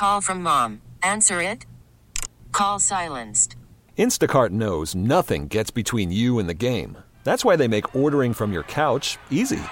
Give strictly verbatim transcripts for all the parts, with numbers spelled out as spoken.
call from mom. Answer it. Call silenced. Instacart knows nothing gets between you and the game. That's why they make ordering from your couch easy.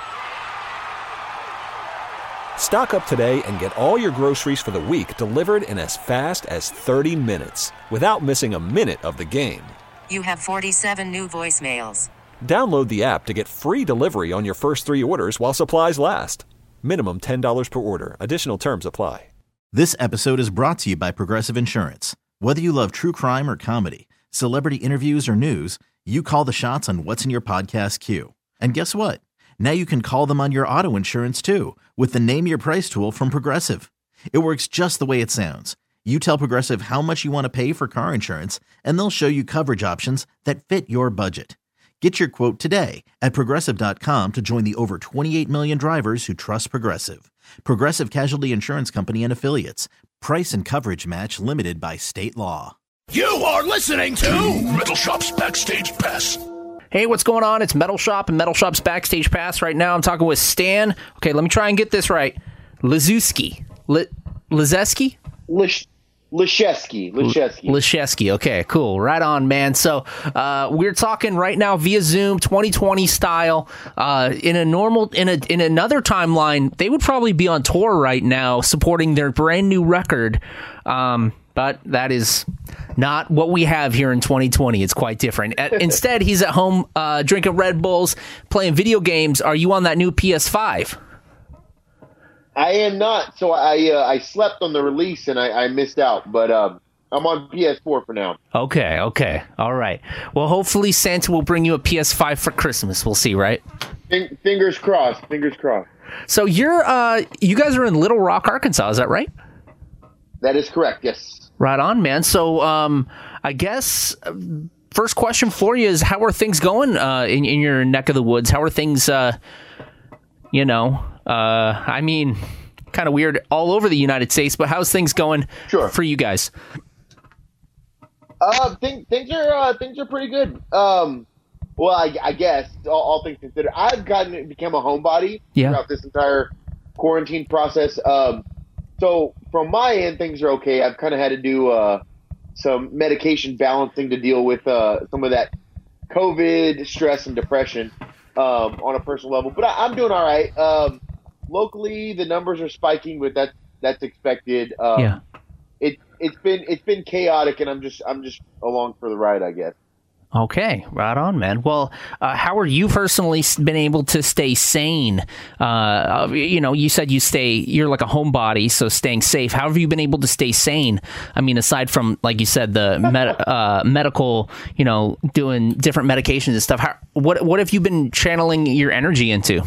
Stock up today and get all your groceries for the week delivered in as fast as thirty minutes without missing a minute of the game. You have forty-seven new voicemails. Download the app to get free delivery on your first three orders while supplies last. Minimum ten dollars per order. Additional terms apply. This episode is brought to you by Progressive Insurance. Whether you love true crime or comedy, celebrity interviews or news, you call the shots on what's in your podcast queue. And guess what? Now you can call them on your auto insurance too with the Name Your Price tool from Progressive. It works just the way it sounds. You tell Progressive how much you want to pay for car insurance, and they'll show you coverage options that fit your budget. Get your quote today at Progressive dot com to join the over twenty-eight million drivers who trust Progressive. Progressive Casualty Insurance Company and Affiliates. Price and coverage match limited by state law. You are listening to Metal Shop's Backstage Pass. Hey, what's going on? It's Metal Shop and Metal Shop's Backstage Pass. Right now I'm talking with Stan. Okay, let me try and get this right. Liszewski. Li- Liszewski? Lish- Leszewski. Leszewski. Leszewski. Okay, cool. Right on, man. So uh, we're talking right now via Zoom, twenty twenty style. Uh, in a normal, in a in another timeline, they would probably be on tour right now, supporting their brand new record. Um, but that is not what we have here in twenty twenty. It's quite different. Instead, he's at home uh, drinking Red Bulls, playing video games. Are you on that new P S five? I am not. So I uh, I slept on the release and I, I missed out. But um, I'm on P S four for now. Okay, okay. All right. Well, hopefully Santa will bring you a P S five for Christmas. We'll see, right? F- fingers crossed. Fingers crossed. So you're, uh, you guys are in Little Rock, Arkansas. Is that right? That is correct, yes. Right on, man. So um, I guess uh, first question for you is, how are things going uh, in, in your neck of the woods? How are things, uh, you know, uh, I mean, kind of weird all over the United States, but how's things going sure. for you guys? Uh, things, things are uh, things are pretty good. Um, well, I, I guess all, all things considered, I've gotten become a homebody yeah. throughout this entire quarantine process. Um, so from my end, things are okay. I've kind of had to do uh, some medication balancing to deal with uh, some of that COVID stress and depression um, on a personal level, but I, I'm doing all right. Um, locally, the numbers are spiking, but that's that's expected. Um, yeah. It it's been it's been chaotic, and I'm just I'm just along for the ride, I guess. Okay, right on, man. Well, uh, how are you personally been able to stay sane? Uh, you know, you said you stay, you're like a homebody, so staying safe. How have you been able to stay sane? I mean, aside from, like you said, the med- uh, medical, you know, doing different medications and stuff. How, what what have you been channeling your energy into?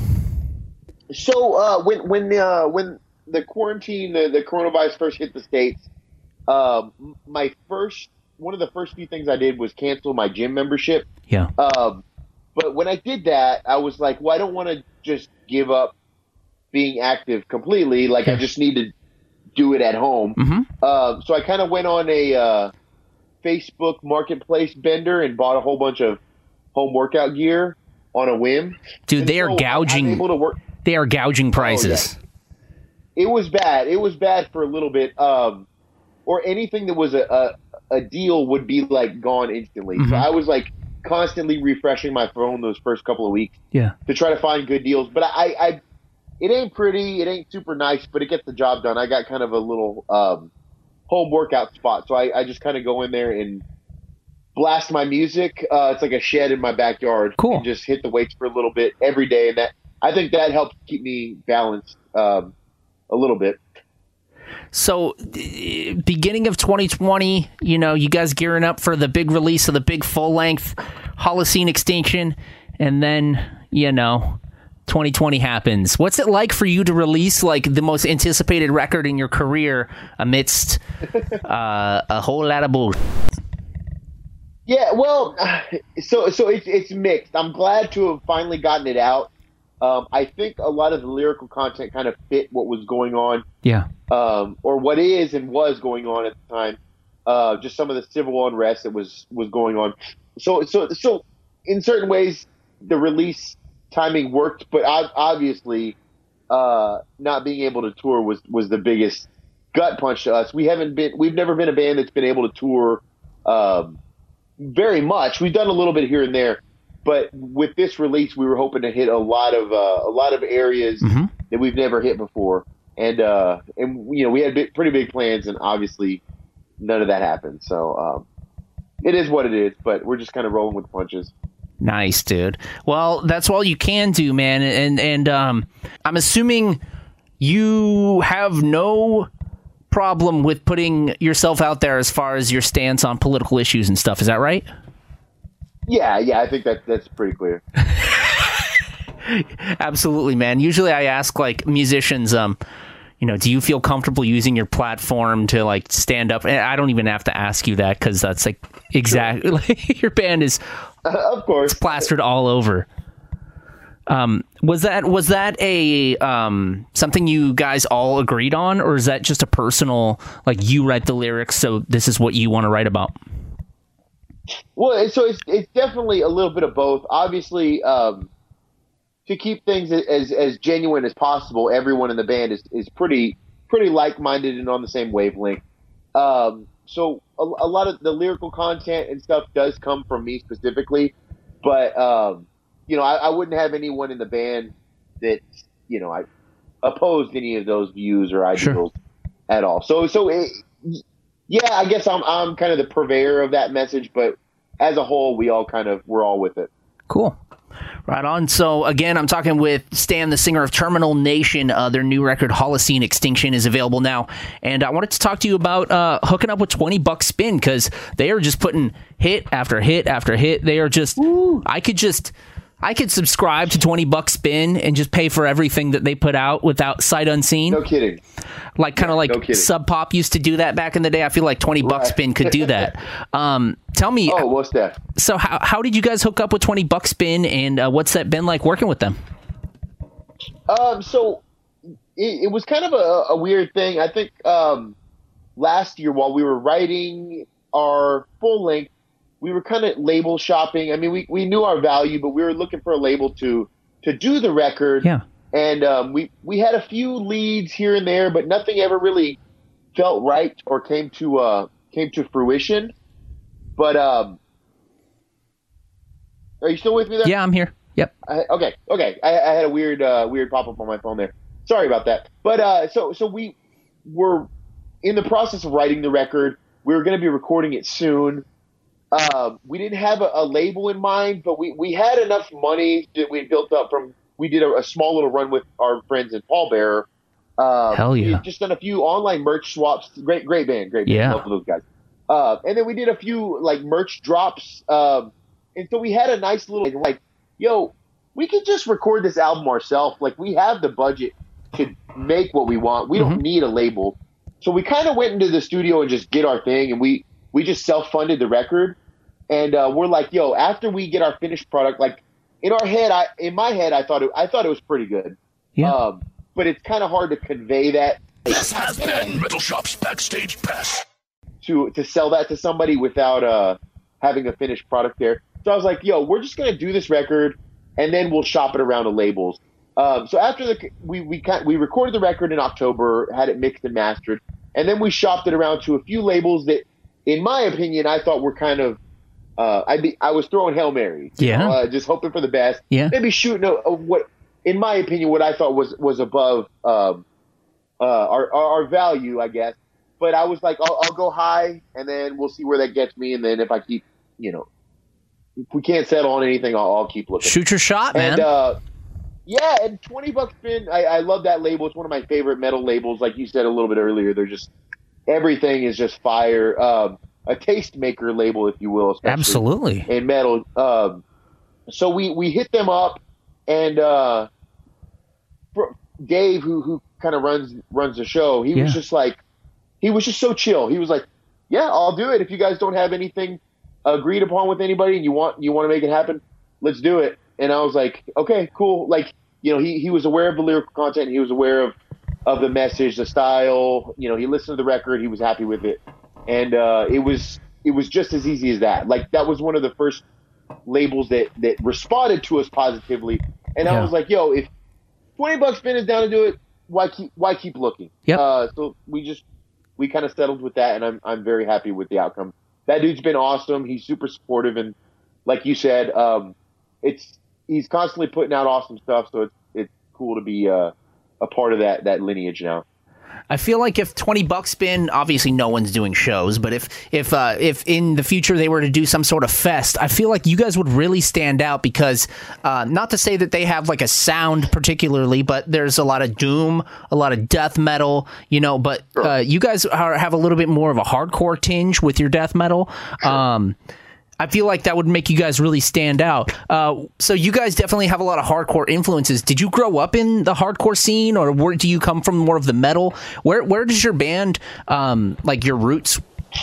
So uh, when when uh, when the quarantine, the, the coronavirus first hit the States, uh, my first. One of the first few things I did was cancel my gym membership. Yeah. Um, but when I did that, I was like, well, I don't want to just give up being active completely. Like, yeah. I just need to do it at home. Mm-hmm. Um, so I kind of went on a uh, Facebook marketplace bender and bought a whole bunch of home workout gear on a whim. Dude, and they so are gouging. I'm able to work. They are gouging prices. Oh, yeah. It was bad. It was bad for a little bit. Um, or anything that was a, a a deal would be like gone instantly. Mm-hmm. So I was like constantly refreshing my phone those first couple of weeks yeah. to try to find good deals. But I, I, it ain't pretty, it ain't super nice, but it gets the job done. I got kind of a little um, home workout spot. So I, I just kind of go in there and blast my music. Uh, it's like a shed in my backyard. Cool. And just hit the weights for a little bit every day. And that, I think that helps keep me balanced um, a little bit. So, beginning of twenty twenty, you know, you guys gearing up for the big release of the big full-length Holocene Extinction, and then, you know, twenty twenty happens. What's it like for you to release, like, the most anticipated record in your career amidst uh, a whole lot of bullshit? Yeah, well, so so it's it's mixed. I'm glad to have finally gotten it out. Um, I think a lot of the lyrical content kind of fit what was going on. Yeah. Um, or what is and was going on at the time. Uh, just some of the civil unrest that was, was going on. So, so, so in certain ways, the release timing worked, but obviously, uh, not being able to tour was, was the biggest gut punch to us. We haven't been, we've never been a band that's been able to tour um, very much. We've done a little bit here and there, but with this release, we were hoping to hit a lot of uh, a lot of areas mm-hmm. that we've never hit before, and uh, and you know we had big, pretty big plans, and obviously none of that happened. So um, it is what it is, but we're just kind of rolling with the punches. Nice, dude. Well, that's all you can do, man. And and um, I'm assuming you have no problem with putting yourself out there as far as your stance on political issues and stuff. Is that right? Yeah, yeah. I think that that's pretty clear. Absolutely, man. Usually, I ask like musicians, um, you know, do you feel comfortable using your platform to like stand up? And I don't even have to ask you that because that's like exactly sure. Your band is. Uh, of course, plastered all over. Um, was that was that a um, something you guys all agreed on, or is that just a personal like you write the lyrics, so this is what you want to write about? Well, so it's it's definitely a little bit of both. Obviously, um, to keep things as as genuine as possible, everyone in the band is is pretty pretty like minded and on the same wavelength. Um, So a, a lot of the lyrical content and stuff does come from me specifically, but um, you know, I, I wouldn't have anyone in the band that you know I opposed any of those views or ideals sure. at all. So, so it, yeah, I guess I'm I'm kind of the purveyor of that message, but as a whole, we all kind of we're all with it. Cool. Right on. So, again, I'm talking with Stan, the singer of Terminal Nation. Uh, their new record, Holocene Extinction, is available now. And I wanted to talk to you about uh, hooking up with twenty Buck Spin, because they are just putting hit after hit after hit. They are just, Ooh. I could just, I could subscribe to twenty Buck Spin and just pay for everything that they put out without sight unseen. No kidding. Like kind of like no Sub Pop used to do that back in the day. I feel like twenty Buck Spin could do that. Um, tell me. Oh, what's that? So how how did you guys hook up with twenty Buck Spin, and uh, what's that been like working with them? Um, so it, it was kind of a, a weird thing. I think um, last year while we were writing our full length, we were kind of label shopping. I mean, we, we knew our value, but we were looking for a label to to do the record. Yeah. And um, we, we had a few leads here and there, but nothing ever really felt right or came to uh, came to fruition. But um, are you still with me there? Yeah, I'm here. Yep. I, okay. Okay. I, I had a weird uh, weird pop up on my phone there. Sorry about that. But uh, so so we were in the process of writing the record. We were going to be recording it soon. Um, we didn't have a, a label in mind, but we, we had enough money that we built up from. We did a, a small little run with our friends in Pallbearer. Um, Hell yeah! We just done a few online merch swaps. Great, great band, great band. Yeah, love those guys. Uh, and then we did a few like merch drops. Um, and so we had a nice little like, like, yo, we could just record this album ourselves. Like we have the budget to make what we want. We mm-hmm. don't need a label. So we kind of went into the studio and just did our thing, and we we just self funded the record. And uh, we're like, yo, after we get our finished product, like in our head, I in my head, I thought it, I thought it was pretty good. Yeah. Um, but it's kind of hard to convey that. This has been Metal Shop's Backstage Pass. To to sell that to somebody without uh, having a finished product there. So I was like, yo, we're just gonna do this record, and then we'll shop it around to labels. Um, so after the we we we recorded the record in October, had it mixed and mastered, and then we shopped it around to a few labels that, in my opinion, I thought were kind of. Uh, I be I was throwing Hail Mary, yeah, uh, just hoping for the best. Yeah, maybe shooting a, a, what, in my opinion, what I thought was was above um, uh, our, our our value, I guess. But I was like, I'll, I'll go high, and then we'll see where that gets me. And then if I keep, you know, if we can't settle on anything, I'll, I'll keep looking. Shoot your shot, man. And uh, yeah, and twenty Buck Spin, I, I love that label. It's one of my favorite metal labels. Like you said a little bit earlier, they're just everything is just fire. Um, a tastemaker label, if you will. Absolutely. In metal. Um, so we, we hit them up, and uh, Dave, who who kind of runs runs the show, he yeah. was just like, he was just so chill. He was like, yeah, I'll do it. If you guys don't have anything agreed upon with anybody and you want you want to make it happen, let's do it. And I was like, okay, cool. Like, you know, he, he was aware of the lyrical content. He was aware of, of the message, the style. You know, he listened to the record. He was happy with it. And uh, it was it was just as easy as that. Like, that was one of the first labels that, that responded to us positively. And yeah. I was like, yo, if twenty Buck Spin is down to do it, why keep why keep looking? Yep. Uh, so we just we kind of settled with that, and I'm I'm very happy with the outcome. That dude's been awesome. He's super supportive, and like you said, um, it's he's constantly putting out awesome stuff. So it's it's cool to be uh, a part of that that lineage now. I feel like if twenty bucks spin, obviously no one's doing shows, but if if uh, if in the future they were to do some sort of fest, I feel like you guys would really stand out because uh, not to say that they have like a sound particularly, but there's a lot of doom, a lot of death metal, you know, but uh, you guys are, have a little bit more of a hardcore tinge with your death metal. Um, I feel like that would make you guys really stand out. Uh, so you guys definitely have a lot of hardcore influences. Did you grow up in the hardcore scene, or where do you come from more of the metal? Where where does your band, um, like your roots?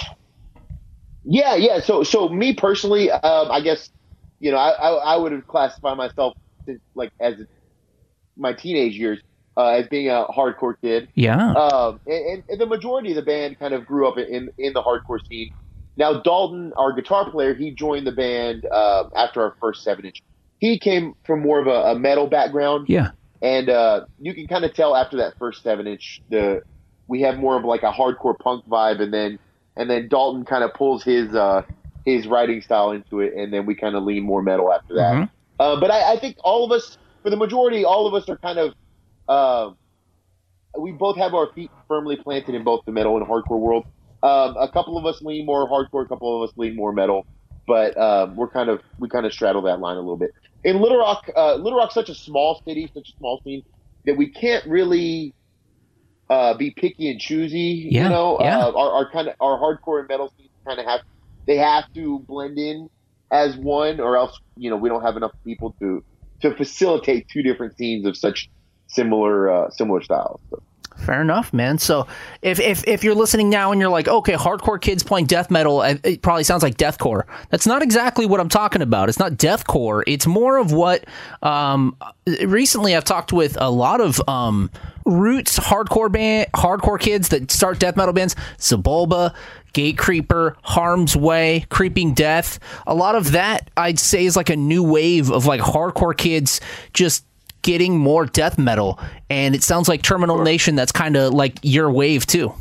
Yeah, yeah. So so me personally, um, I guess, you know, I, I, I would have classified myself since, like as my teenage years uh, as being a hardcore kid. Yeah. Um, and, and the majority of the band kind of grew up in, in the hardcore scene. Now, Dalton, our guitar player, he joined the band uh, after our first seven inch. He came from more of a, a metal background. Yeah. And uh, you can kind of tell after that first seven inch, the we have more of like a hardcore punk vibe, and then and then Dalton kind of pulls his uh, his writing style into it, and then we kind of lean more metal after that. Mm-hmm. Uh, but I, I think all of us, for the majority, all of us are kind of uh, we both have our feet firmly planted in both the metal and hardcore world. Um, a couple of us lean more hardcore, a couple of us lean more metal, but um, we're kind of we kind of straddle that line a little bit. In Little Rock, uh, Little Rock's such a small city, such a small scene that we can't really uh, be picky and choosy. Yeah, you know, yeah. uh, our, our kind of our hardcore and metal scenes kind of have they have to blend in as one, or else you know we don't have enough people to to facilitate two different scenes of such similar uh, similar styles. So. Fair enough, man. So if, if if you're listening now and you're like, okay, hardcore kids playing death metal, it probably sounds like deathcore. That's not exactly what I'm talking about. It's not deathcore. It's more of what um, recently I've talked with a lot of um, roots hardcore band, hardcore kids that start death metal bands. Sebulba, Gatecreeper, Harm's Way, Creeping Death. A lot of that I'd say is like a new wave of like hardcore kids just getting more death metal, and it sounds like Terminal sure. Nation, that's kind of like your wave too.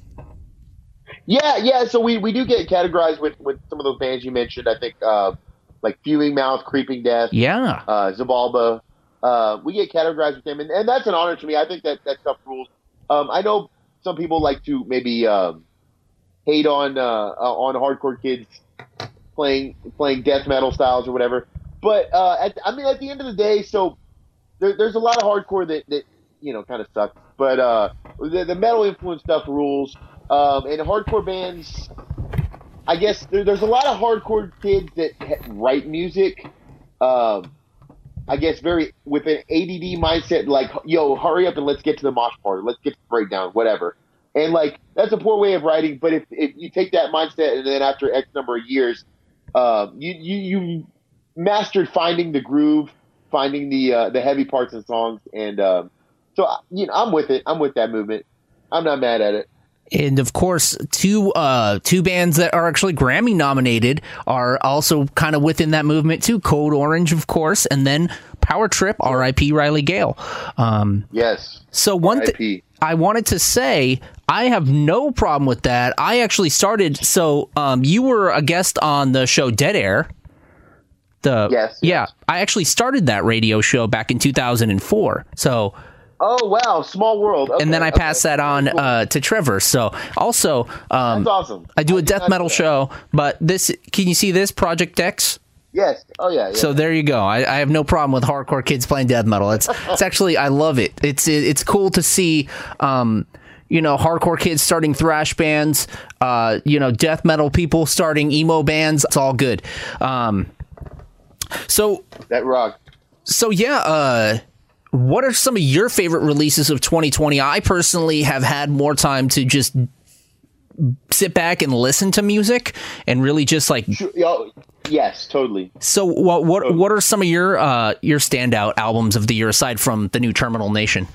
Yeah, yeah, so we, we do get categorized with, with some of those bands you mentioned. I think uh, like Fuming Mouth, Creeping Death, yeah, uh, Zabalba. Uh, we get categorized with them, and, and that's an honor to me. I think that, that stuff rules. Um, I know some people like to maybe um, hate on uh, uh, on hardcore kids playing playing death metal styles or whatever, but uh, at, I mean, at the end of the day, so There, there's a lot of hardcore that, that you know, kind of sucks. But uh, the, the metal influence stuff rules. Um, and hardcore bands, I guess there, there's a lot of hardcore kids that write music, um, I guess, very with an A D D mindset, like, yo, hurry up and let's get to the mosh part. Let's get to the breakdown, whatever. And, like, that's a poor way of writing. But if, if you take that mindset and then after X number of years, uh, you, you, you mastered finding the groove, finding the uh, the heavy parts in songs, and um, so you know I'm with it. I'm with that movement. I'm not mad at it. And of course, two uh, two bands that are actually Grammy nominated are also kind of within that movement too. Code Orange, of course, and then Power Trip. R I P Riley Gale. Um, yes. So one thing I wanted to say, I have no problem with that. I actually started. So um, you were a guest on the show Dead Air. The, yes, yeah, yes. I actually started that radio show back in two thousand four. So, oh wow, small world. Okay, and then I okay. passed that on uh, to Trevor. So, also, um, that's awesome. I do a I death metal show, but this, can you see this Project X? Yes. Oh yeah. yeah. So there you go. I, I have no problem with hardcore kids playing death metal. It's it's actually I love it. It's it, it's cool to see. Um, you know, hardcore kids starting thrash bands. Uh, you know, death metal people starting emo bands. It's all good. Um, So that rock. So yeah, uh, what are some of your favorite releases of twenty twenty? I personally have had more time to just sit back and listen to music and really just like. Yes, totally. So what what totally. what are some of your uh, your standout albums of the year aside from the new Terminal Nation?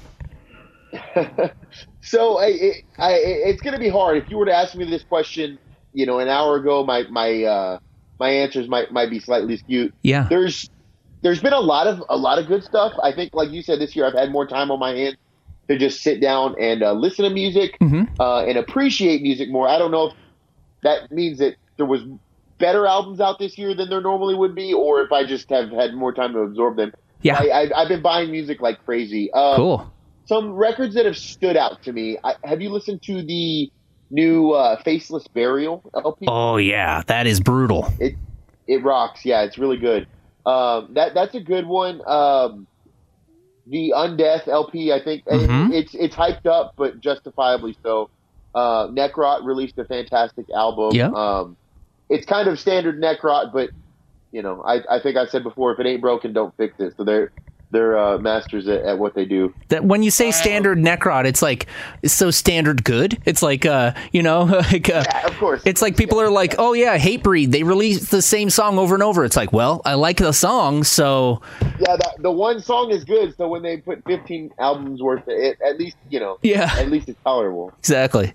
so I, it, I, it's going to be hard if you were to ask me this question, you know, an hour ago. My my. Uh, My answers might might be slightly skewed. Yeah. There's there's been a lot of a lot of good stuff. I think, like you said, this year I've had more time on my hands to just sit down and uh, listen to music Mm-hmm. uh, and appreciate music more. I don't know if that means that there was better albums out this year than there normally would be, or if I just have had more time to absorb them. Yeah. I, I, I've been buying music like crazy. Um, Cool. Some records that have stood out to me. I, have you listened to the new uh, Faceless Burial L P? Oh yeah, that is brutal. It it rocks. Yeah, it's really good. Um, that that's a good one. Um, the Undeath L P, I think Mhm. it, it's it's hyped up, but justifiably so. Uh, Necrot released a fantastic album. Yeah. Um, it's kind of standard Necrot, but you know, I, I think I said before, if it ain't broken, don't fix it. So they're they're uh, masters at, at what they do. That when you say standard Necrot, it's like it's so standard good. It's like uh, you know, like uh, Yeah, of course. it's like people are like, oh yeah, Hatebreed. They release the same song over and over. It's like, well, I like the song, so Yeah, that, the one song is good. So when they put fifteen albums worth, of it at least you know, Yeah. at least it's tolerable. exactly.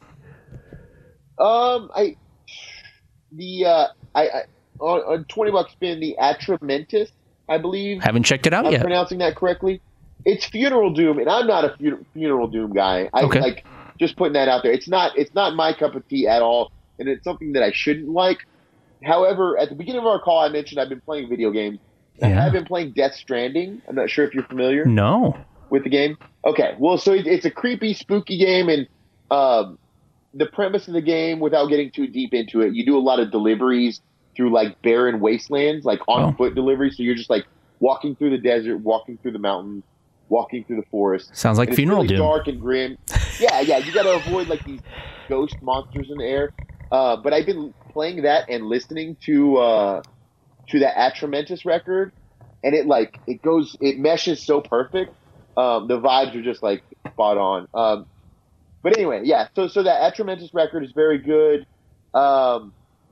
Um, I the uh, I, I on, on twenty bucks spin the Atramentus, I believe. Haven't checked it out I'm yet. pronouncing that correctly. It's Funeral Doom, and I'm not a fu- Funeral Doom guy. I Okay. like just putting that out there. It's not it's not my cup of tea at all, and it's something that I shouldn't like. However, at the beginning of our call, I mentioned I've been playing video games. Yeah. I've been playing Death Stranding. I'm not sure if you're familiar No. with the game. Okay, well, so it, it's a creepy, spooky game, and um, the premise of the game, without getting too deep into it, you do a lot of deliveries through like barren wastelands, like on Oh. foot deliveries. So you're just like walking through the desert, walking through the mountains, walking through the forest. Sounds like And it's Funeral really Doom. dark and grim. Yeah, yeah, you got to avoid like these ghost monsters in the air. Uh, but I've been playing that and listening to uh, to that Atramentus record, and it like it goes, it meshes so perfect. Um, the vibes are just like spot on. Um, but anyway, yeah. So so that Atramentus record is very good. Um,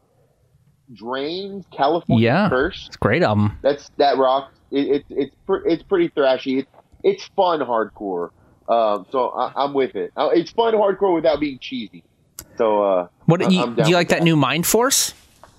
Drains, California Yeah. Curse. It's a great album. That's that rocks. It, it, it's pr- it's pretty thrashy. It's it's fun hardcore. Um, so I, I'm with it. Uh, It's fun hardcore without being cheesy. So uh, What I- you, I'm do down you with like that new Mind Force?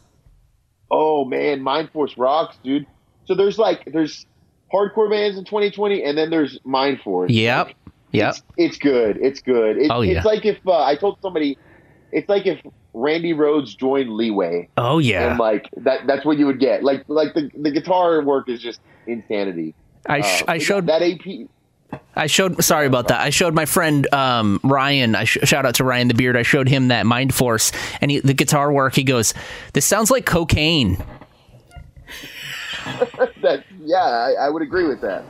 Oh man, Mind Force rocks, dude. So there's like there's hardcore bands in twenty twenty, and then there's Mind Force. Yep. Yep. It's, it's good. It's good. It, Oh, yeah. It's like if uh, I told somebody, it's like if Randy Rhoads joined Leeway, Oh yeah. and like that. That's what you would get. Like like the the guitar work is just insanity. I sh- Uh, I showed that A P. I showed. Sorry about that. I showed my friend um, Ryan. I sh- shout out to Ryan the Beard. I showed him that Mind Force and he, the guitar work. He goes, "This sounds like cocaine." That yeah, I, I would agree with that.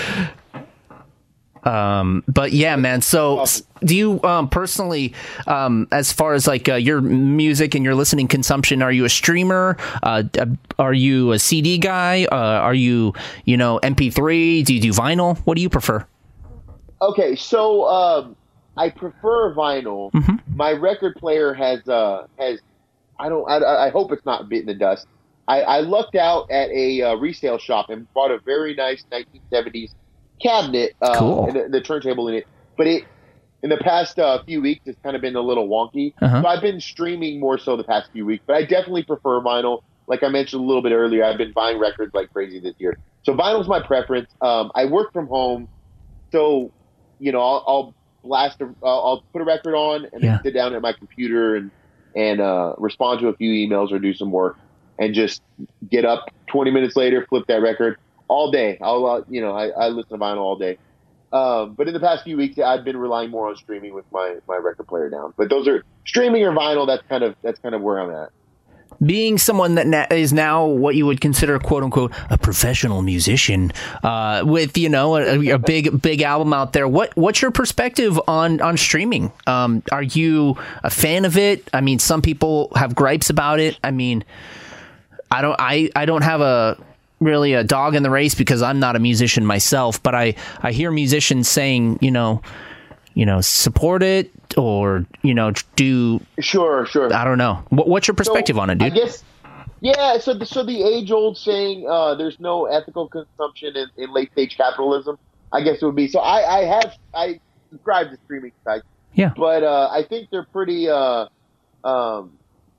Um, but yeah, man. So, s- do you um, personally, um, as far as like uh, your music and your listening consumption, are you a streamer? Uh, uh, are you a C D guy? Uh, are you, you know, M P three? Do you do vinyl? What do you prefer? Okay, so um, I prefer vinyl. Mm-hmm. My record player has uh, has I don't I, I hope it's not bitten the dust. I, I lucked out at a uh, resale shop and bought a very nice nineteen seventies cabinet, uh, Cool. and the, the turntable in it. But it in the past uh, few weeks it's kind of been a little wonky. Uh-huh. So I've been streaming more so the past few weeks. But I definitely prefer vinyl. Like I mentioned a little bit earlier, I've been buying records like crazy this year. So vinyl's my preference. Um, I work from home, so you know I'll, I'll blast. A, I'll, I'll put a record on and Yeah. then sit down at my computer and and uh, respond to a few emails or do some work. And just get up twenty minutes later, flip that record all day. I'll, uh, you know, I, I listen to vinyl all day. Um, but in the past few weeks, I've been relying more on streaming with my, my record player down. But those are streaming or vinyl. That's kind of that's kind of where I'm at. Being someone that na- is now what you would consider quote unquote a professional musician, uh, with you know a, a big big album out there, what what's your perspective on on streaming? Um, are you a fan of it? I mean, some people have gripes about it. I mean, I don't I, I don't have a really a dog in the race because I'm not a musician myself, but I, I hear musicians saying, you know, you know, support it or, you know, do, Sure, sure. I don't know. What, what's your perspective So, on it, dude? I guess, yeah. So, the, so the age-old saying, uh, "There's no ethical consumption in, in late-stage capitalism." I guess it would be. So, I, I have I subscribe to streaming sites, Yeah. but uh, I think they're pretty. Uh, um,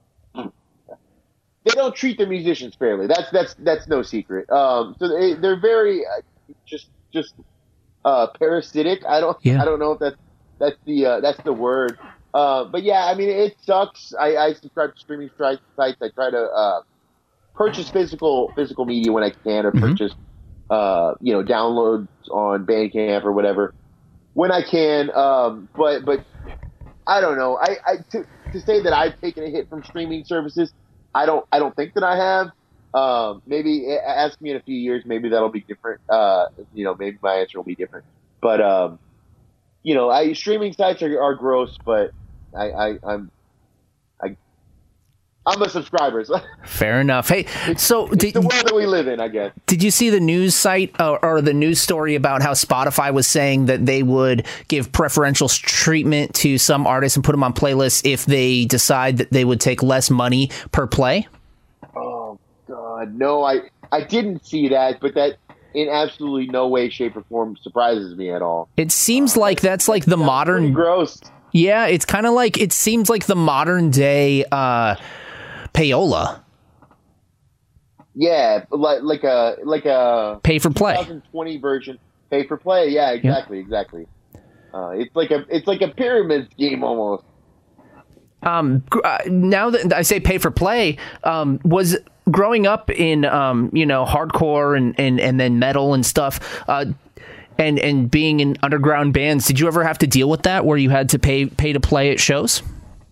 they don't treat the musicians fairly. That's that's that's no secret. Um, so they, they're very uh, just just uh, parasitic. I don't Yeah. I don't know if that's that's the uh, that's the word. Uh, but yeah, I mean, it sucks. I, I subscribe to streaming sites. I try to uh, purchase physical physical media when I can, or Mhm. purchase uh, you know downloads on Bandcamp or whatever when I can. Um, but but I don't know. I, I to, to say that I've taken a hit from streaming services, I don't I don't think that I have. Um, maybe ask me in a few years. Maybe that'll be different. Uh, you know, maybe my answer will be different. But um, you know, I streaming sites are, are gross, but I, I I'm I I'm a subscriber. So Fair enough. Hey, so it's did, the world that we live in, I guess. did you see the news site or, or the news story about how Spotify was saying that they would give preferential treatment to some artists and put them on playlists if they decide that they would take less money per play? Oh God, no! I I didn't see that, but that in absolutely no way, shape, or form surprises me at all. It seems like that's like the Pretty modern. gross. Yeah, it's kind of like it seems like the modern day uh, payola, Yeah, like like a like a pay for play. twenty twenty version, pay for play. Yeah, exactly, exactly. Uh, it's like a it's like a pyramid scheme almost. Um, gr- uh, now that I say pay for play, um, was growing up in um, you know, hardcore and, and, and then metal and stuff, uh, and and being in underground bands. Did you ever have to deal with that where you had to pay pay to play at shows?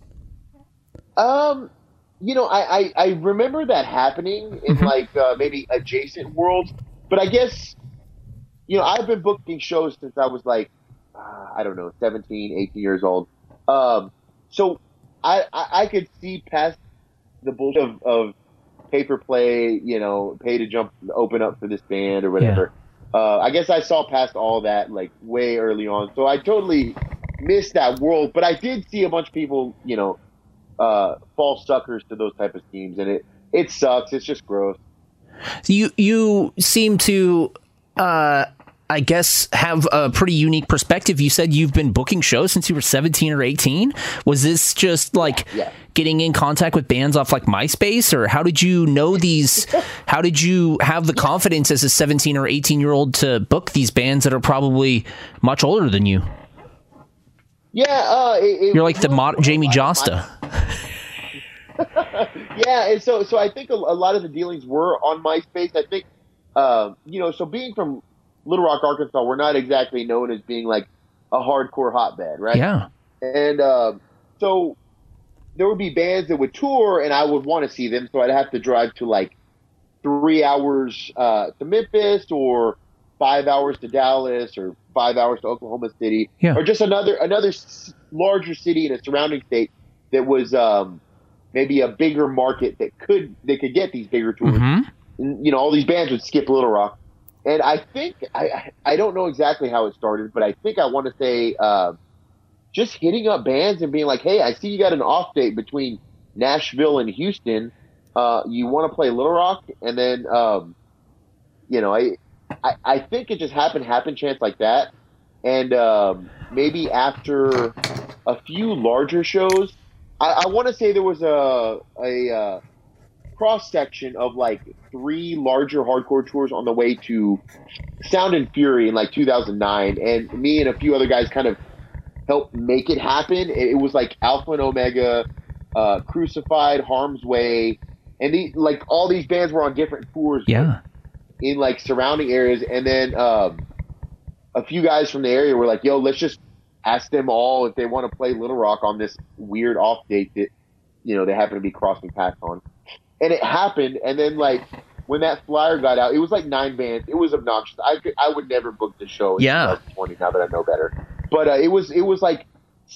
Um, you know, I, I, I remember that happening in like uh, maybe adjacent worlds, but I guess, you know, I've been booking shows since I was like, uh, I don't know, seventeen, eighteen years old. Um, so I, I, I could see past the bullshit of, of pay for play, you know, pay to jump, open up for this band or whatever. Uh, I guess I saw past all that like way early on. So I totally missed that world, but I did see a bunch of people, you know, uh, fall suckers to those type of schemes, and it, it sucks. It's just gross. You you seem to, uh, I guess, have a pretty unique perspective. You said you've been booking shows since you were seventeen or eighteen. Was this just like Yeah, yeah. getting in contact with bands off like MySpace, or how did you know these? How did you have the confidence as a seventeen or eighteen year old to book these bands that are probably much older than you? Yeah, uh, it, it You're like the really mod- was Jamie a lot of Josta. my- yeah, and so so I think a, a lot of the dealings were on MySpace. I think, uh, you know, so being from Little Rock, Arkansas, we're not exactly known as being like a hardcore hotbed, right? Yeah. And uh, so there would be bands that would tour, and I would want to see them, so I'd have to drive to like three hours uh, to Memphis, or five hours to Dallas, or five hours to Oklahoma City, Yeah. or just another another s- larger city in a surrounding state that was um, maybe a bigger market that could they could get these bigger tours. hmm And, you know, all these bands would skip Little Rock. And I think, I I don't know exactly how it started, but I think I want to say uh, just hitting up bands and being like, hey, I see you got an off date between Nashville and Houston. Uh, you want to play Little Rock? And then, um, you know, I, I I think it just happened, happen chance like that. And um, maybe after a few larger shows, I, I want to say there was a, a uh, cross section of like three larger hardcore tours on the way to Sound and Fury in like two thousand nine, and me and a few other guys kind of helped make it happen. It, it was like Alpha and Omega, uh, Crucified, Harm's Way, and the, like all these bands were on different tours Yeah. in like surrounding areas, and then um, a few guys from the area were like, "Yo, let's just ask them all if they want to play Little Rock on this weird off date that you know they happen to be crossing paths on." And it happened, and then like when that flyer got out, it was like nine bands. It was obnoxious. I could, I would never book the show in Yeah. twenty twenty now that I know better. But uh, it was it was like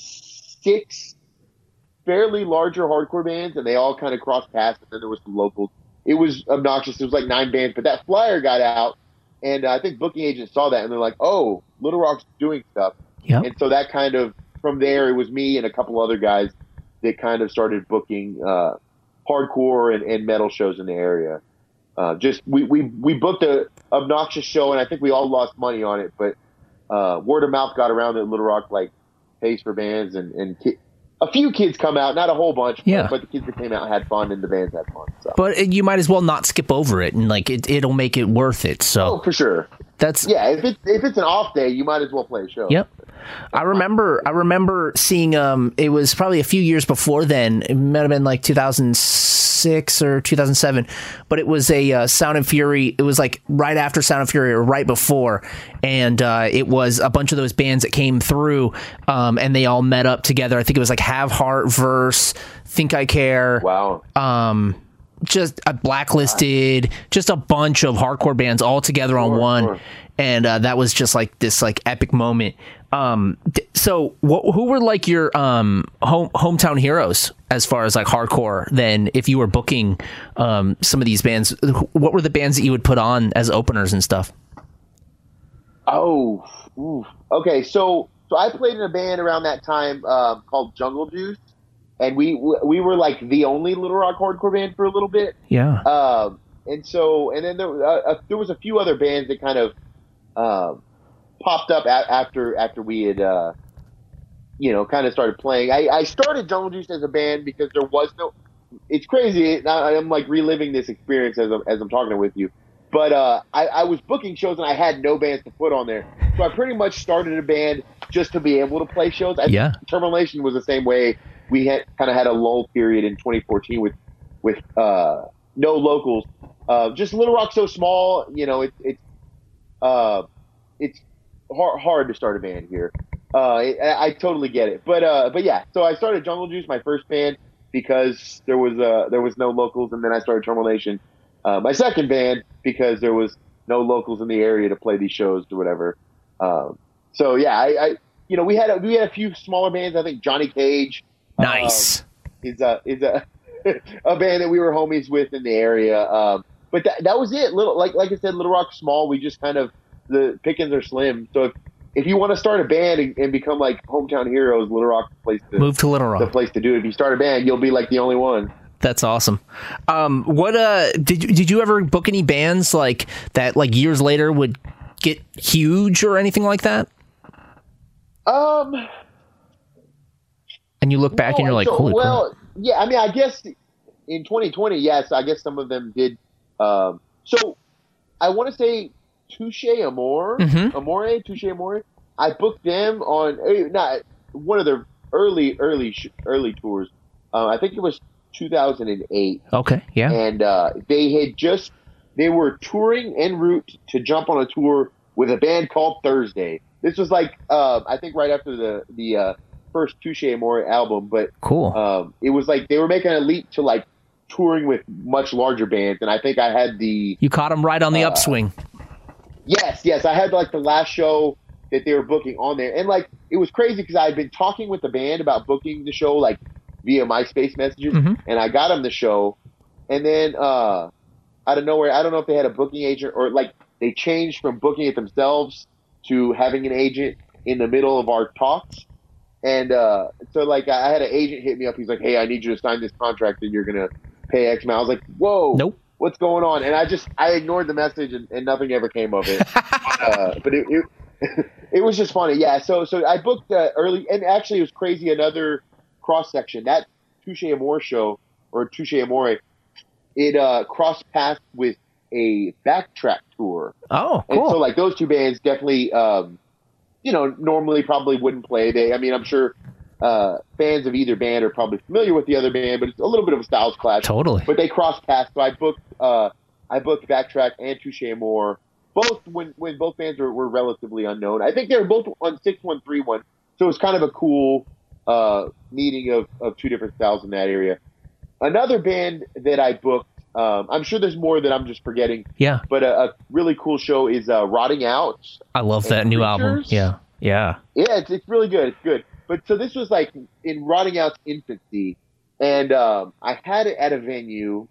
six fairly larger hardcore bands, and they all kind of crossed paths. And then there was some locals. It was obnoxious. It was like nine bands, but that flyer got out, and uh, I think booking agents saw that, and they're like, "Oh, Little Rock's doing stuff." Yep. And so that kind of from there, it was me and a couple other guys that kind of started booking uh, hardcore and, and metal shows in the area. Uh, just we, we we booked a obnoxious show, and I think we all lost money on it, but uh, word of mouth got around that Little Rock like pays for bands, and and ki- a few kids come out, not a whole bunch, Yeah. but, but the kids that came out had fun, and the bands had fun. So. But you might as well not skip over it, and like it, it'll make it worth it. So Oh, for sure. That's yeah. If it's if it's an off day, you might as well play a show. Yep. I remember I remember seeing um it was probably a few years before then. It might have been like two thousand six or two thousand seven, but it was a uh, Sound and Fury. It was like right after Sound and Fury or right before, and uh, it was a bunch of those bands that came through, um, and they all met up together. I think it was like Have Heart, Verse, Think I Care. Wow. Um, just a Blacklisted, just a bunch of hardcore bands all together on Sure, one. sure. And uh, that was just like this like epic moment. Um, d- so wh- who were like your um, home hometown heroes as far as like hardcore? Then if you were booking um, some of these bands, wh- what were the bands that you would put on as openers and stuff? Oh, oof. Okay. So so I played in a band around that time um, called Jungle Juice, and we we were like the only Little Rock hardcore band for a little bit. Yeah. Um, and so and then there uh, uh, there was a few other bands that kind of um, popped up a- after after we had uh, you know kind of started playing. I, I started Jungle Juice as a band because there was no. It's crazy. I, I'm like reliving this experience as I'm, as I'm talking with you. But uh, I, I was booking shows and I had no bands to put on there. So I pretty much started a band just to be able to play shows. I Yeah. think Termination was the same way. We had kind of had a lull period in twenty fourteen with with uh, no locals. Uh, just Little Rock so small, you know, it, it's uh, it's hard, hard to start a band here. Uh, I, I totally get it. But uh, but yeah, so I started Jungle Juice, my first band, because there was uh, there was no locals, and then I started Termination. Uh, my second band because there was no locals in the area to play these shows or whatever. Um, so yeah, I, I, you know, we had a, we had a few smaller bands. I think Johnny Cage, Nice. um, is a is a a band that we were homies with in the area. Um, but that that was it. Little like like I said, Little Rock small. We just kind of the pickings are slim. So if if you want to start a band and, and become like hometown heroes, Little Rock the place to Move to Little Rock. the place to do it. If you start a band, you'll be like the only one. That's awesome. Um, what uh, did you, did you ever book any bands like that? Like years later would get huge or anything like that? Um. And you look back and you're like, so, holy well, crap. yeah. I mean, I guess in twenty twenty, yes, I guess some of them did. Um, so I want to say Touche Amore, Mhm. Amore, Touche Amore. I booked them on eh, not one of their early, early, sh- early tours. Uh, I think it was two thousand eight. Okay, yeah. And uh, they had just they were touring en route to jump on a tour with a band called Thursday. This was like uh, I think right after the the uh, first Touche Amore album, but Cool. um, it was like they were making a leap to like touring with much larger bands, and I think I had the You caught them right on the uh, upswing. yes, yes, I had like the last show that they were booking on there, and like it was crazy because I had been talking with the band about booking the show like via MySpace messages, Mhm. and I got them the show, and then uh, out of nowhere, I don't know if they had a booking agent or like they changed from booking it themselves to having an agent in the middle of our talks. And uh, so, like, I had an agent hit me up. He's like, "Hey, I need you to sign this contract, and you're gonna pay X amount." I was like, "Whoa, Nope. what's going on?" And I just I ignored the message, and, and nothing ever came of it. uh, but it, it it was just funny, yeah. So so I booked uh, early, and actually it was crazy. Another cross section that Touche Amore show or Touche Amore, it uh, crossed paths with a Backtrack tour. Oh, And cool. so, like, those two bands definitely, um, you know, normally probably wouldn't play. They, I mean, I'm sure uh, fans of either band are probably familiar with the other band, but it's a little bit of a styles clash. Totally. But they crossed paths. So I booked, uh, I booked Backtrack and Touche Amore, both when when both bands were, were relatively unknown. I think they were both on six one three one, so it was kind of a cool uh, meeting of, of two different styles in that area. Another band that I booked, um, I'm sure there's more that I'm just forgetting. Yeah. But a, a really cool show is uh, Rotting Out. I love that new album. Creatures? Yeah. Yeah. Yeah, it's, it's really good. It's good. But so this was like in Rotting Out's infancy, and um, I had it at a venue,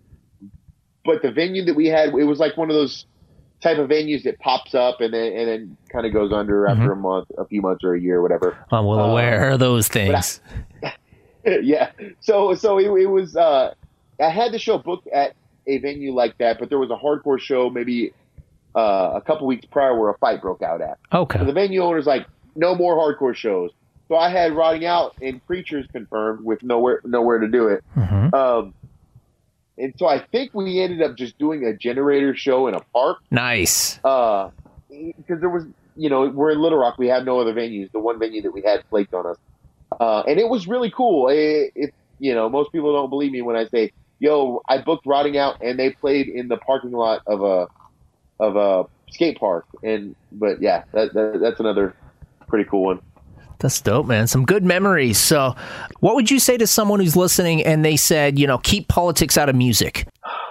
but the venue that we had, it was like one of those type of venues that pops up and then and then kind of goes under after a month, a few months or a year or whatever. I'm well Uh, aware of those but I- things. yeah. So so it, it was. Uh, I had the show booked at a venue like that, but there was a hardcore show maybe uh, a couple weeks prior where a fight broke out at. Okay. So the venue owner's like, no more hardcore shows. So I had Rotting Out and Creatures confirmed with nowhere nowhere to do it. Mhm. Um, and so I think we ended up just doing a Generator show in a park. Nice. Uh, because there was, you know, we're in Little Rock. We have no other venues. The one venue that we had flaked on us. Uh, and it was really cool. It, it, you know, most people don't believe me when I say, yo, I booked Rotting Out and they played in the parking lot of a, of a skate park. And, but yeah, that, that that's another pretty cool one. That's dope, man. Some good memories. So what would you say to someone who's listening and they said, you know, keep politics out of music?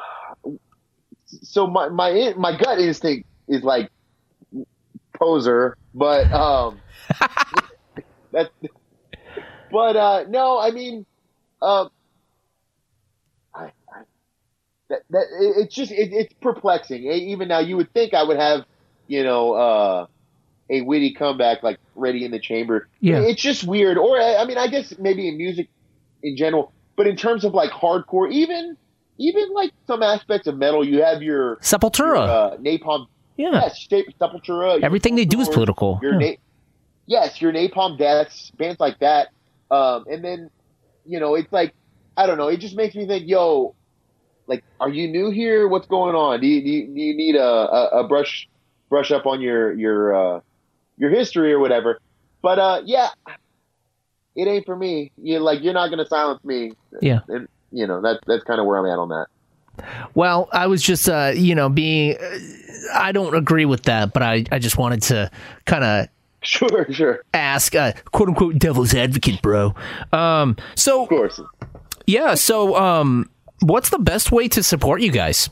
So my, my, my gut instinct is like poser, but, um, that's, but, uh, no, I mean, um, I, I, that, that, it, it's just, it, it's perplexing. Even now you would think I would have, you know, uh, a witty comeback like Ready in the Chamber. Yeah. It's just weird. Or, I mean, I guess maybe in music in general, but in terms of like hardcore, even, even like some aspects of metal, you have your Sepultura, your, uh, Napalm. Yeah. Yes, Sepultura. Everything they do is political. Your Yeah. na- yes, your Napalm Deaths, bands like that. Um, and then, you know, it's like, I don't know, it just makes me think, yo, like, are you new here? What's going on? Do you, do you, do you need a, a, a brush brush up on your, your, uh, your history or whatever? But, uh, yeah, it ain't for me. You like, you're not going to silence me. Yeah. And, you know, that's, that's kind of where I'm at on that. Well, I was just, uh, you know, being, uh, I don't agree with that, but I, I just wanted to kind of Sure, sure. ask, uh, quote unquote, devil's advocate, bro. Um, so, Of course. yeah, so um, what's the best way to support you guys?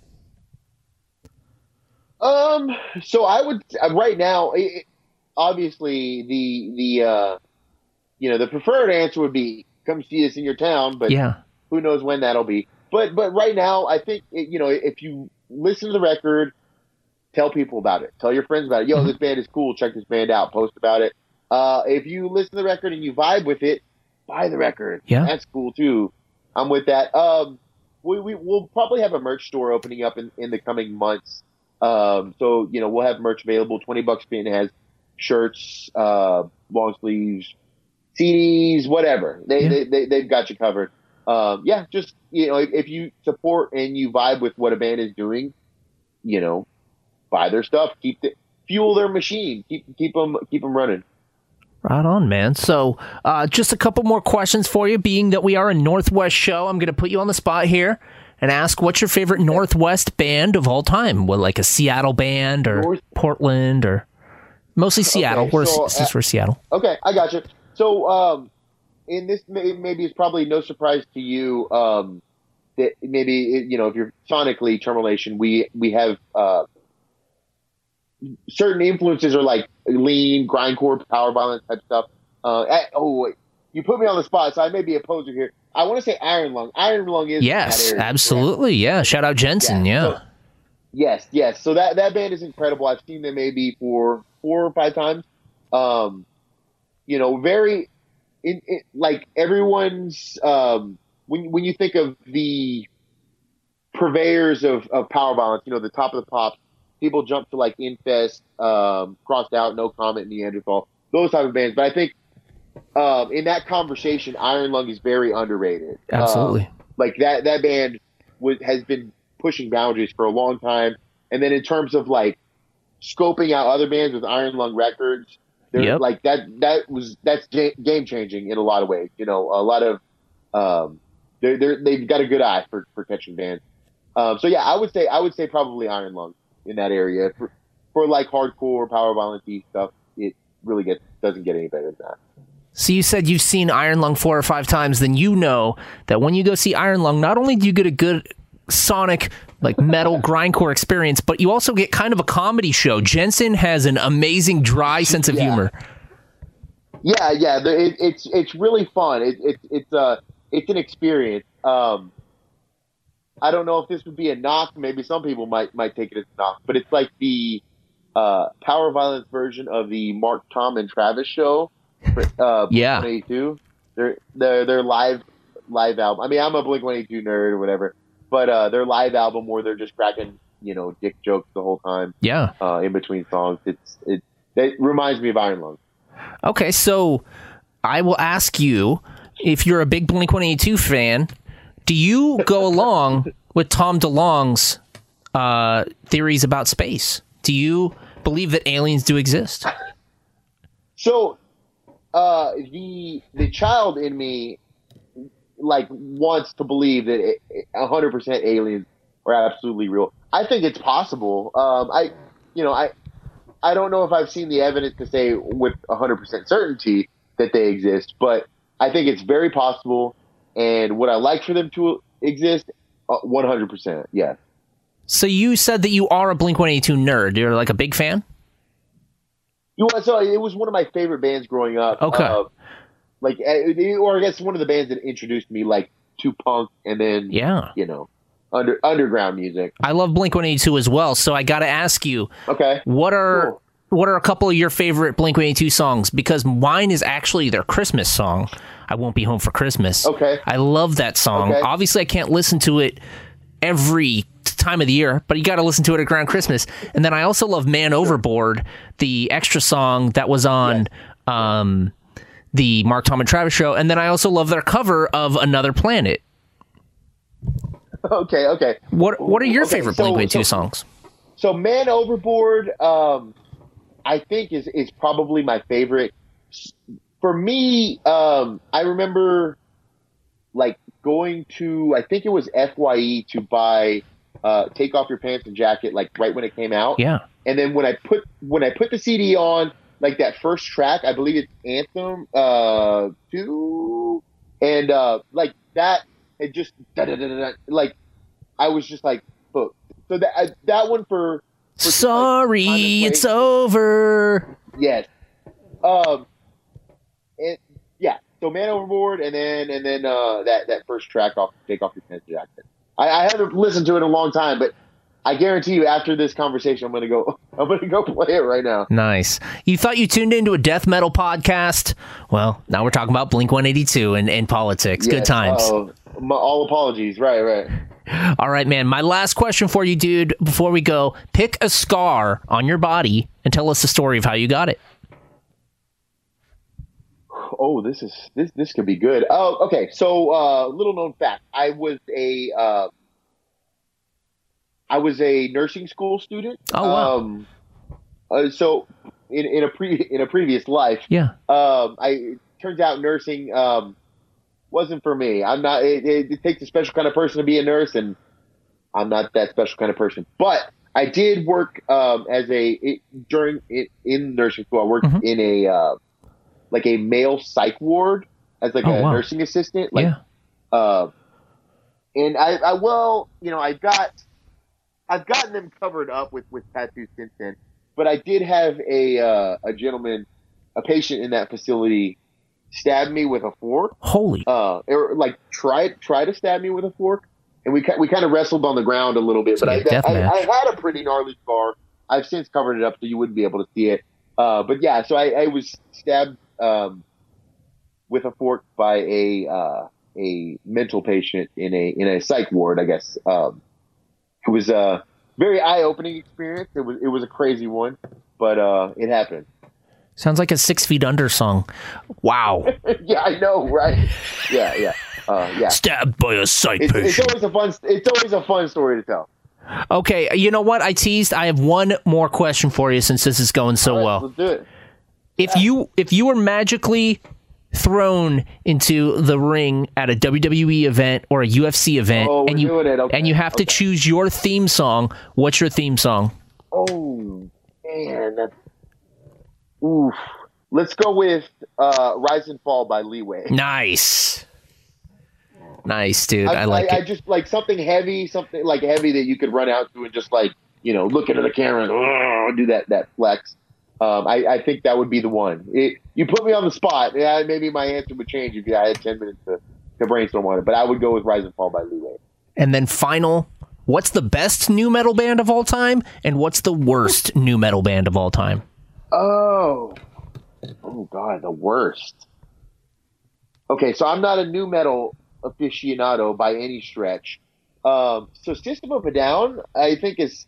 Um, so I would, uh, right now, it, obviously the, the, uh, you know, the preferred answer would be come see us in your town, but Yeah. who knows when that'll be. But, but right now, I think, it, you know, if you listen to the record, tell people about it. Tell your friends about it. Yo, this band is cool. Check this band out. Post about it. Uh, if you listen to the record and you vibe with it, buy the record. Yeah. That's cool too. I'm with that. Um, we, we, we'll probably have a merch store opening up in, in the coming months. Um, so, you know, we'll have merch available. twenty bucks spin has shirts, uh, long sleeves, C Ds, whatever. They, Yeah. they, they, they've got you covered. Um, yeah, just, you know, if, if you support and you vibe with what a band is doing, you know, buy their stuff, keep the, fuel their machine, keep, keep them, keep them running. Right on, man. So uh, just a couple more questions for you, being that we are a Northwest show. I'm going to put you on the spot here and ask, what's your favorite Northwest band of all time? What, like a Seattle band or North- Portland or mostly Seattle? Okay, we're, so, since uh, we're Seattle. Okay, I got you. So, um, in this, may, maybe it's probably no surprise to you, um, that maybe, you know, if you're sonically Termination, we, we have, uh, certain influences are like lean, grindcore, power violence type stuff. Uh, at, oh, wait, you put me on the spot, so I may be a poser here. I want to say Iron Lung. Iron Lung is Yes, in that area, absolutely. Yeah. Shout out Jensen. Yeah. So, yes, yes. So that, that band is incredible. I've seen them maybe for four or five times. Um, you know, very, in, in, like everyone's, um, when, when you think of the purveyors of, of power violence, you know, the top of the pops, people jump to like Infest, um, Crossed Out, No Comment, Neanderthal, those type of bands. But I think, um, in that conversation, Iron Lung is very underrated. Absolutely. Um, like that, that band was, has been pushing boundaries for a long time. And then in terms of like scoping out other bands with Iron Lung Records, they're Yep. like that, that was, that's game changing in a lot of ways. You know, a lot of, um, they're, they're, they've got a good eye for, for catching bands. Um, so yeah, I would say, I would say probably Iron Lung in that area for, for like hardcore power violence stuff. It really gets, doesn't get any better than that. So you said you've seen Iron Lung four or five times, then you know that when you go see Iron Lung, not only do you get a good sonic, like metal grindcore experience, but you also get kind of a comedy show. Jensen has an amazing dry sense of Yeah. humor. Yeah, yeah, the, it, it's it's really fun. It, it, it's uh it's an experience. Um, I don't know if this would be a knock. Maybe some people might might take it as a knock, but it's like the uh, power violence version of the Mark, Tom, and Travis show. Uh, Yeah. Blink one eighty-two. They're they're they're live live album. I mean, I'm a Blink one eighty-two nerd or whatever, but uh, their live album where they're just cracking, you know, dick jokes the whole time. Yeah. Uh, in between songs, it's it it reminds me of Iron Lung. Okay, so I will ask you, if you're a big Blink one eighty-two fan, do you go along with Tom DeLonge's uh, theories about space? Do you believe that aliens do exist? So, uh, the the child in me, like, wants to believe that a hundred percent aliens are absolutely real. I think it's possible. Um, I, you know, I, I don't know if I've seen the evidence to say with a hundred percent certainty that they exist, but I think it's very possible. And would I like for them to exist? One hundred percent, yes. So you said that you are a Blink one eighty-two nerd. You're like a big fan? You know, so it was one of my favorite bands growing up. Okay. Uh, like, or I guess one of the bands that introduced me, like, to punk and then, yeah, you know, under underground music. I love Blink one eighty-two as well, so I got to ask you, okay, what are cool. what are a couple of your favorite Blink one eighty-two songs? Because mine is actually their Christmas song, I Won't Be Home for Christmas. Okay. I love that song. Okay. Obviously, I can't listen to it every time of the year, but you got to listen to it around Christmas. And then I also love Man sure. Overboard, the extra song that was on yeah. um, the Mark, Tom, and Travis show. And then I also love their cover of Another Planet. Okay, okay. What What are your okay, favorite so, Blink one eighty-two so, songs? So Man Overboard, um, I think is is probably my favorite. For me, um, I remember like going to, I think it was F Y E to buy uh, Take Off Your Pants and Jacket, like right when it came out. Yeah. And then when I put when I put the C D on, like that first track, I believe it's Anthem uh, two, and uh, like that, it just da, da, da, da, da, like I was just like hooked. So that uh, that one for, for sorry, like, it's over. Yes. Um. It, yeah. So Man Overboard, and then and then uh, that that first track off Take Off Your Pants and Jacket. I, I haven't listened to it in a long time, but I guarantee you, after this conversation, I'm gonna go. I'm gonna go play it right now. Nice. You thought you tuned into a death metal podcast? Well, now we're talking about Blink one eighty-two and, and politics. Yes, good times. Uh, my, all apologies. Right, right. All right, man. My last question for you, dude. Before we go, pick a scar on your body and tell us the story of how you got it. Oh, this is this this could be good. Oh, okay. So, uh, little known fact: I was a uh, I was a nursing school student. Oh wow! Um, uh, so, in, in a pre in a previous life, yeah. Um, I it turns out nursing um wasn't for me. I'm not. It, it, it takes a special kind of person to be a nurse, and I'm not that special kind of person. But I did work um as a it, during it, in nursing school. I worked mm-hmm. in a uh, like a male psych ward as like oh, a wow. nursing assistant. Like, yeah. Uh, and I, I, well, you know, I got, I've gotten them covered up with, with tattoos since then, but I did have a, uh, a gentleman, a patient in that facility stab me with a fork. Holy. Uh, or like try, try to stab me with a fork. And we, we kind of wrestled on the ground a little bit, but I, I, I had a pretty gnarly scar. I've since covered it up so you wouldn't be able to see it. Uh, but yeah, so I, I was stabbed um, with a fork by a uh, a mental patient in a in a psych ward, I guess. Um, it was a very eye opening experience. It was it was a crazy one, but uh, it happened. Sounds like a Six Feet Under song. Wow. Yeah, I know, right? Yeah, yeah, uh, yeah. Stabbed by a psych it's, patient. It's always a fun. It's always a fun story to tell. Okay, you know what? I teased. I have one more question for you since this is going so right, well. Let's do it. If yeah. you if you were magically thrown into the ring at a W W E event or a U F C event, oh, and you okay. and you have okay. to choose your theme song, what's your theme song? Oh man, that's, oof. Let's go with uh, "Rise and Fall" by Leeway. Nice. Nice, dude. I, I like I, it. I just like something heavy, something like heavy that you could run out to and just like, you know, look into the camera and oh, do that, that flex. Um, I, I think that would be the one. It, you put me on the spot. Yeah, maybe my answer would change if I had ten minutes to, to brainstorm on it, but I would go with Rise and Fall by Leeway. And then final, what's the best new metal band of all time? And what's the worst new metal band of all time? Oh, oh God, the worst. Okay. So I'm not a new metal aficionado by any stretch. Um, so System of a Down, I think is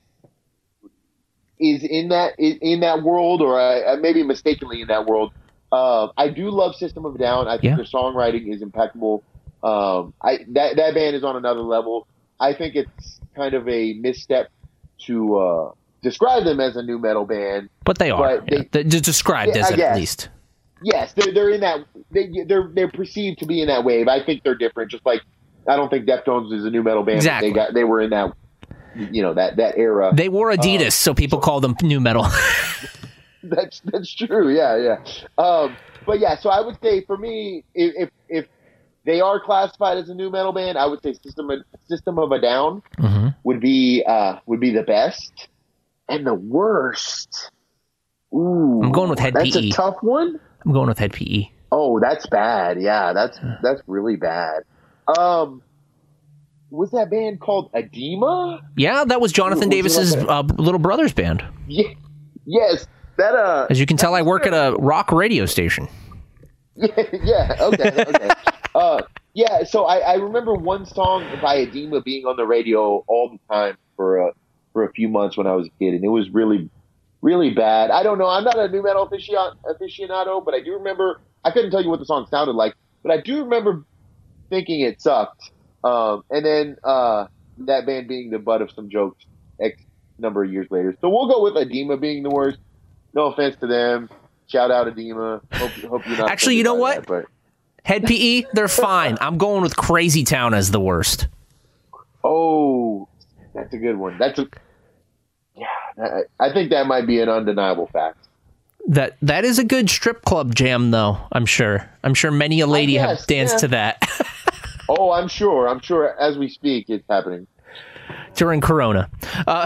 is in that in that world, or I, maybe mistakenly in that world. Uh, I do love System of a Down. I think yeah. their songwriting is impeccable. Um, I that that band is on another level. I think it's kind of a misstep to uh, describe them as a new metal band. But they are. But they, yeah. They're described yeah, as I it, guess. at least. Yes, they're they're in that they they're they're perceived to be in that wave. I think they're different. Just like I don't think Deftones is a new metal band. Exactly. They got they were in that you know that that era. They wore Adidas, uh, so people call them new metal. that's that's true. Yeah, yeah. Um, but yeah, so I would say for me, if if they are classified as a new metal band, I would say System of, System of a Down mm-hmm. would be uh, would be the best, and the worst. Ooh, I'm going with Head that's P E. That's a tough one. I'm going with Head P E. Oh, that's bad. Yeah, that's that's really bad. Um, was that band called Edema? Yeah, that was Jonathan Ooh, Davis's like uh, little brother's band. Yeah, yes, that. Uh, as you can tell, I work at a rock radio station. Yeah. yeah okay. Okay. uh, yeah. So I, I remember one song by Edema being on the radio all the time for a for a few months when I was a kid, and it was really. Really bad. I don't know. I'm not a new metal aficionado, but I do remember. I couldn't tell you what the song sounded like, but I do remember thinking it sucked. Um, and then uh, that band being the butt of some jokes X number of years later. So we'll go with Edema being the worst. No offense to them. Shout out Edema. Hope, hope you're not. Actually, you know what? That, but... Head P E, they're fine. I'm going with Crazy Town as the worst. Oh, that's a good one. That's a. Yeah, I think that might be an undeniable fact. That that is a good strip club jam, though. I'm sure. I'm sure many a lady guess, have danced yeah. to that. Oh, I'm sure. I'm sure. As we speak, it's happening during Corona, uh,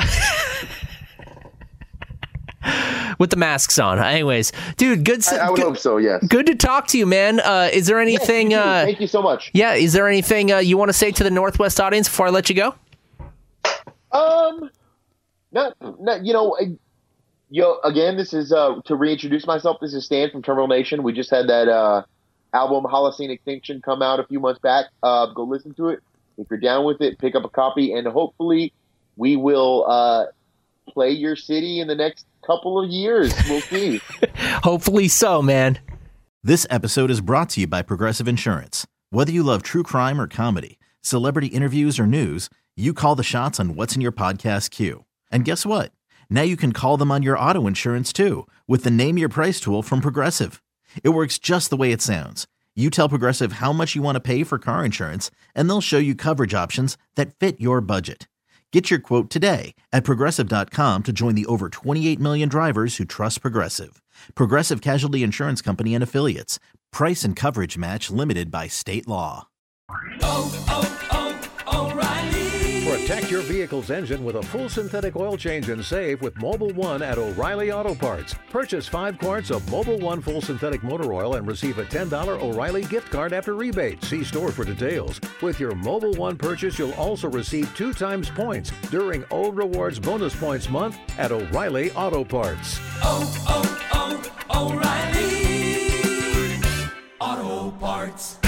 with the masks on. Anyways, dude, good. I, I would good, hope so. Yes. Good to talk to you, man. Uh, is there anything? Yes, uh, Thank you so much. Yeah. Is there anything uh, you want to say to the Northwest audience before I let you go? Um. Not, not, you know, yo, again, this is, uh, to reintroduce myself, this is Stan from Terminal Nation. We just had that, uh, album Holocene Extinction come out a few months back. Uh, go listen to it. If you're down with it, pick up a copy, and hopefully we will, uh, play your city in the next couple of years. We'll see. Hopefully so, man. This episode is brought to you by Progressive Insurance. Whether you love true crime or comedy, celebrity interviews or news, you call the shots on what's in your podcast queue. And guess what? Now you can call them on your auto insurance too with the Name Your Price tool from Progressive. It works just the way it sounds. You tell Progressive how much you want to pay for car insurance, and they'll show you coverage options that fit your budget. Get your quote today at Progressive dot com to join the over twenty-eight million drivers who trust Progressive. Progressive Casualty Insurance Company and Affiliates. Price and coverage match limited by state law. Oh, oh, oh, O'Reilly. Protect your vehicle's engine with a full synthetic oil change and save with Mobil one at O'Reilly Auto Parts. Purchase five quarts of Mobil one full synthetic motor oil and receive a ten dollars O'Reilly gift card after rebate. See store for details. With your Mobil one purchase, you'll also receive two times points during O Rewards Bonus Points Month at O'Reilly Auto Parts. Oh, oh, oh, O'Reilly Auto Parts.